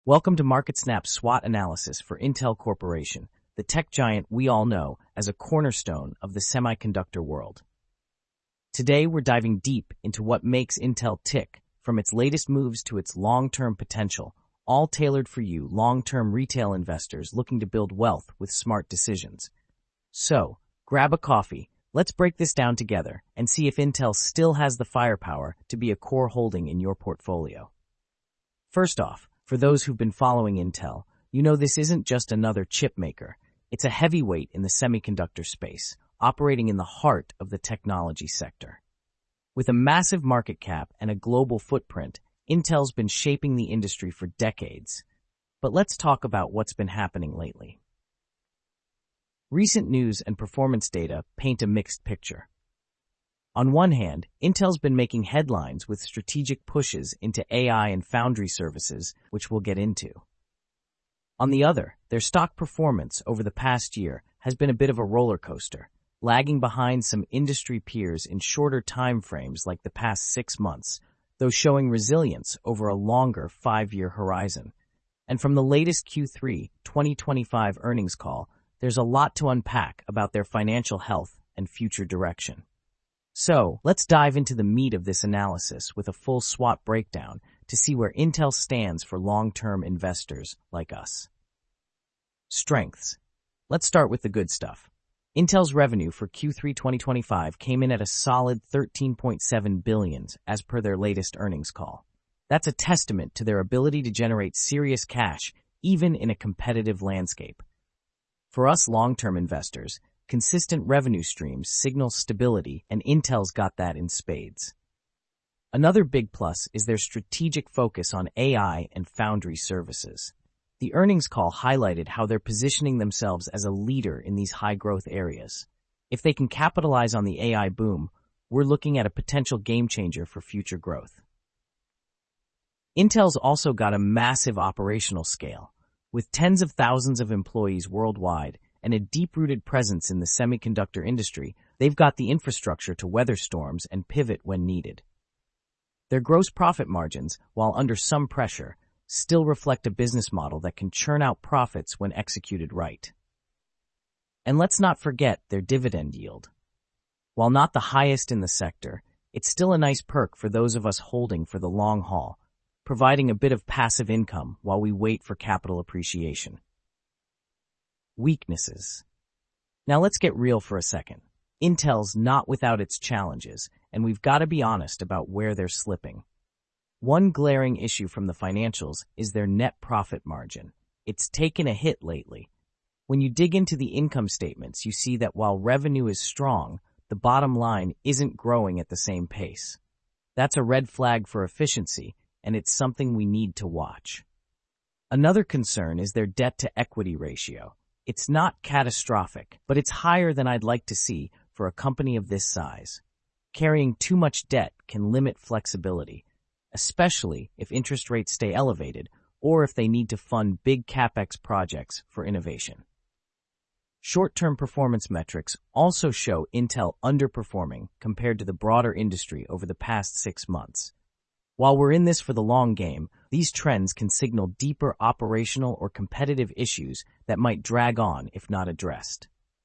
Welcome to MarketSnap's SWOT analysis for Intel Corporation, the tech giant we all know as a cornerstone of the semiconductor world. Today, we're diving deep into what makes Intel tick, from its latest moves to its long-term potential, all tailored for you long-term retail investors looking to build wealth with smart decisions. So, grab a coffee, let's break this down together and see if Intel still has the firepower to be a core holding in your portfolio. First off, for those who've been following Intel, you know this isn't just another chip maker. It's a heavyweight in the semiconductor space, operating in the heart of the technology sector. With a massive market cap and a global footprint, Intel's been shaping the industry for decades. But let's talk about what's been happening lately. Recent news and performance data paint a mixed picture. On one hand, Intel's been making headlines with strategic pushes into AI and foundry services, which we'll get into. On the other, their stock performance over the past year has been a bit of a roller coaster, lagging behind some industry peers in shorter time frames like the past 6 months, though showing resilience over a longer 5-year horizon. And from the latest Q3 2025 earnings call, there's a lot to unpack about their financial health and future direction. So, let's dive into the meat of this analysis with a full SWOT breakdown to see where Intel stands for long-term investors like us. Strengths. Let's start with the good stuff. Intel's revenue for Q3 2025 came in at a solid $13.7 billion as per their latest earnings call. That's a testament to their ability to generate serious cash even in a competitive landscape. For us long-term investors, consistent revenue streams signal stability, and Intel's got that in spades. Another big plus is their strategic focus on AI and foundry services. The earnings call highlighted how they're positioning themselves as a leader in these high-growth areas. If they can capitalize on the AI boom, we're looking at a potential game-changer for future growth. Intel's also got a massive operational scale. With tens of thousands of employees worldwide and a deep-rooted presence in the semiconductor industry, they've got the infrastructure to weather storms and pivot when needed. Their gross profit margins, while under some pressure, still reflect a business model that can churn out profits when executed right. And let's not forget their dividend yield. While not the highest in the sector, it's still a nice perk for those of us holding for the long haul, providing a bit of passive income while we wait for capital appreciation. Weaknesses. Now let's get real for a second. Intel's not without its challenges, and we've got to be honest about where they're slipping. One glaring issue from the financials is their net profit margin. It's taken a hit lately. When you dig into the income statements, you see that while revenue is strong, the bottom line isn't growing at the same pace. That's a red flag for efficiency, and it's something we need to watch. Another concern is their debt-to-equity ratio. It's not catastrophic, but it's higher than I'd like to see for a company of this size. Carrying too much debt can limit flexibility, especially if interest rates stay elevated or if they need to fund big CapEx projects for innovation. Short-term performance metrics also show Intel underperforming compared to the broader industry over the past 6 months. While we're in this for the long game, these trends can signal deeper operational or competitive issues that might drag on if not addressed.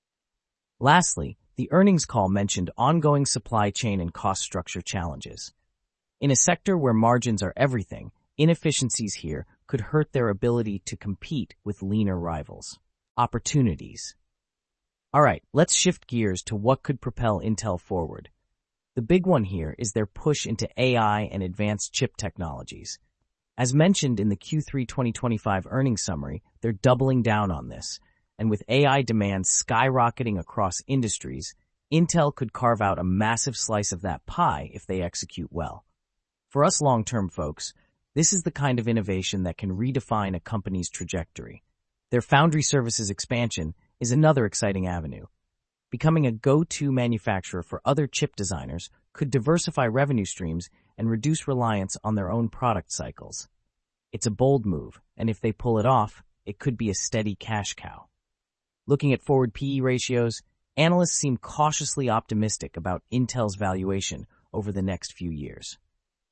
Lastly, the earnings call mentioned ongoing supply chain and cost structure challenges. In a sector where margins are everything, inefficiencies here could hurt their ability to compete with leaner rivals. Opportunities. All right, let's shift gears to what could propel Intel forward. The big one here is their push into AI and advanced chip technologies. As mentioned in the Q3 2025 earnings summary, they're doubling down on this. And with AI demand skyrocketing across industries, Intel could carve out a massive slice of that pie if they execute well. For us long-term folks, this is the kind of innovation that can redefine a company's trajectory. Their foundry services expansion is another exciting avenue. Becoming a go-to manufacturer for other chip designers could diversify revenue streams and reduce reliance on their own product cycles. It's a bold move, and if they pull it off, it could be a steady cash cow. Looking at forward PE ratios, analysts seem cautiously optimistic about Intel's valuation over the next few years.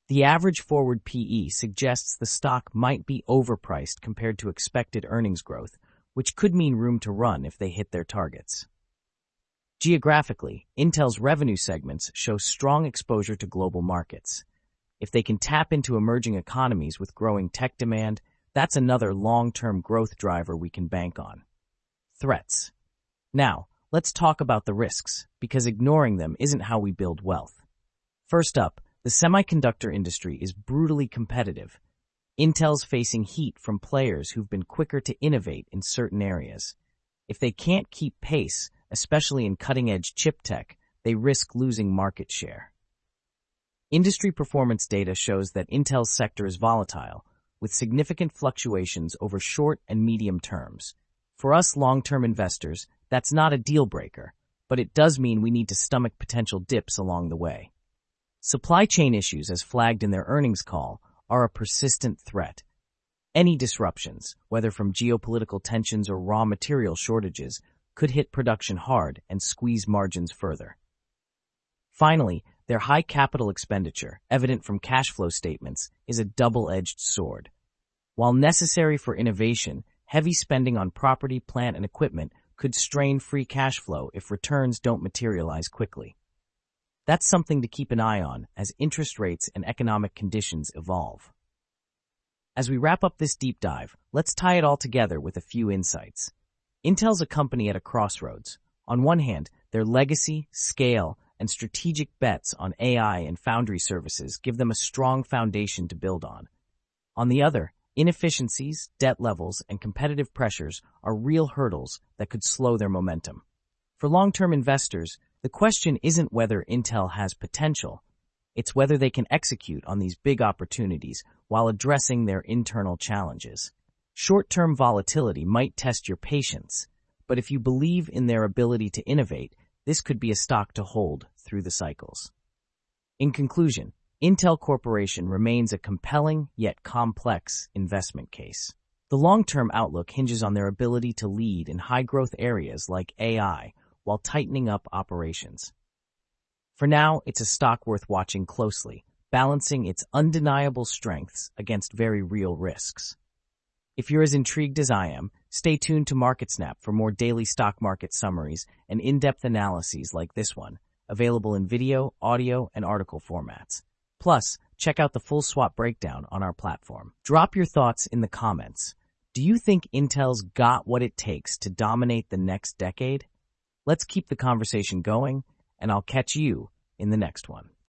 The average forward PE suggests the stock might be overpriced compared to expected earnings growth, which could mean room to run if they hit their targets. Geographically, Intel's revenue segments show strong exposure to global markets. If they can tap into emerging economies with growing tech demand, that's another long-term growth driver we can bank on. Threats. Now, let's talk about the risks, because ignoring them isn't how we build wealth. First up, the semiconductor industry is brutally competitive. Intel's facing heat from players who've been quicker to innovate in certain areas. If they can't keep pace, especially in cutting-edge chip tech, they risk losing market share. Industry performance data shows that Intel's sector is volatile, with significant fluctuations over short and medium terms. For us long-term investors, that's not a deal breaker, but it does mean we need to stomach potential dips along the way. Supply chain issues, as flagged in their earnings call, are a persistent threat. Any disruptions, whether from geopolitical tensions or raw material shortages, could hit production hard and squeeze margins further. Finally, their high capital expenditure, evident from cash flow statements, is a double-edged sword. While necessary for innovation, heavy spending on property, plant, and equipment could strain free cash flow if returns don't materialize quickly. That's something to keep an eye on as interest rates and economic conditions evolve. As we wrap up this deep dive, let's tie it all together with a few insights. Intel's a company at a crossroads. On one hand, their legacy, scale, and strategic bets on AI and foundry services give them a strong foundation to build on. On the other, inefficiencies, debt levels, and competitive pressures are real hurdles that could slow their momentum. For long-term investors, the question isn't whether Intel has potential, it's whether they can execute on these big opportunities while addressing their internal challenges. Short-term volatility might test your patience, but if you believe in their ability to innovate, this could be a stock to hold through the cycles. In conclusion, Intel Corporation remains a compelling yet complex investment case. The long-term outlook hinges on their ability to lead in high-growth areas like AI while tightening up operations. For now, it's a stock worth watching closely, balancing its undeniable strengths against very real risks. If you're as intrigued as I am, stay tuned to MarketSnap for more daily stock market summaries and in-depth analyses like this one, available in video, audio, and article formats. Plus, check out the full swap breakdown on our platform. Drop your thoughts in the comments. Do you think Intel's got what it takes to dominate the next decade? Let's keep the conversation going, and I'll catch you in the next one.